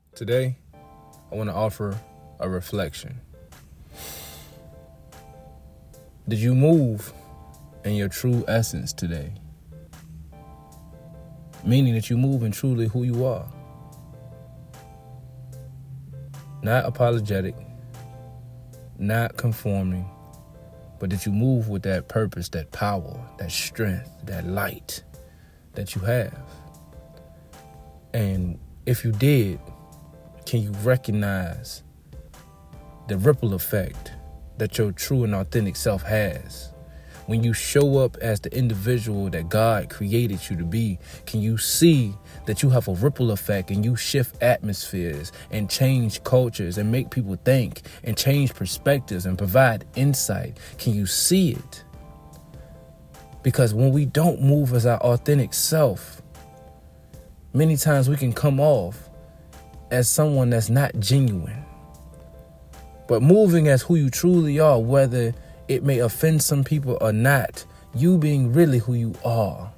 Today, I want to offer a reflection. Did you move in your true essence today? Meaning that you move in truly who you are. Not apologetic, not conforming, but that you move with that purpose, that power, that strength, that light that you have. And if you did, can you recognize the ripple effect that your true and authentic self has? When you show up as the individual that God created you to be, can you see that you have a ripple effect and you shift atmospheres and change cultures and make people think and change perspectives and provide insight? Can you see it? Because when we don't move as our authentic self, many times we can come off as someone that's not genuine. But moving as who you truly are, whether it may offend some people or not, you being really who you are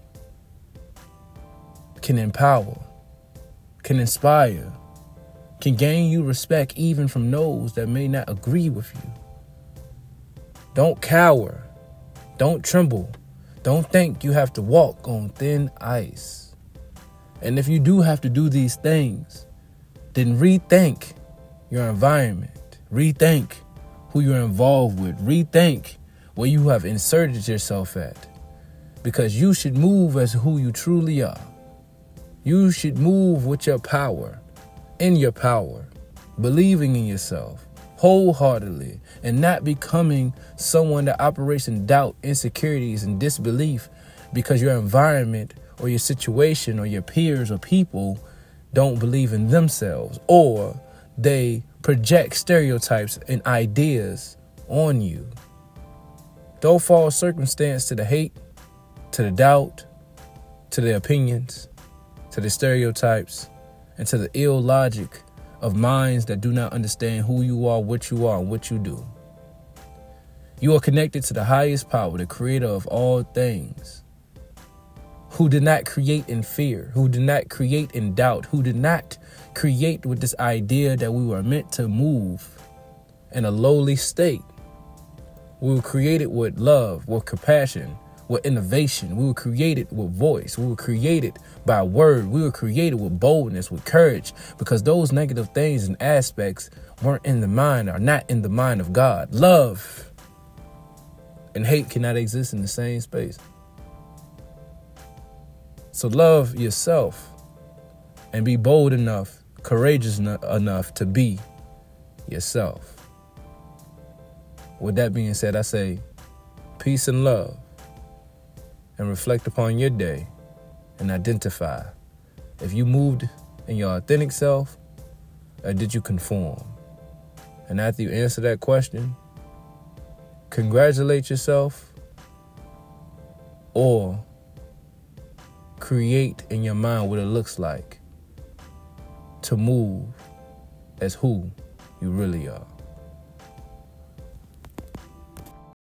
can empower, can inspire, can gain you respect even from those that may not agree with you. Don't cower. Don't tremble. Don't think you have to walk on thin ice. And if you do have to do these things, then rethink your environment. Rethink who you're involved with. Rethink where you have inserted yourself at. Because you should move as who you truly are. You should move with your power, in your power, believing in yourself wholeheartedly, and not becoming someone that operates in doubt, insecurities, and disbelief because your environment or your situation or your peers or people don't believe in themselves, or they project stereotypes and ideas on you. Don't fall circumstance to the hate, to the doubt, to the opinions, to the stereotypes, and to the ill logic of minds that do not understand who you are, and what you do. You are connected to the highest power, the creator of all things, who did not create in fear, who did not create in doubt, who did not create with this idea that we were meant to move in a lowly state. We were created with love, with compassion, with innovation. We were created with voice. We were created by word. We were created with boldness, with courage, because those negative things and aspects weren't in the mind, are not in the mind of God. Love and hate cannot exist in the same space. So love yourself and be bold enough, courageous enough to be yourself. With that being said, I say peace and love, and reflect upon your day and identify if you moved in your authentic self or did you conform. And after you answer that question, congratulate yourself or create in your mind what it looks like to move as who you really are.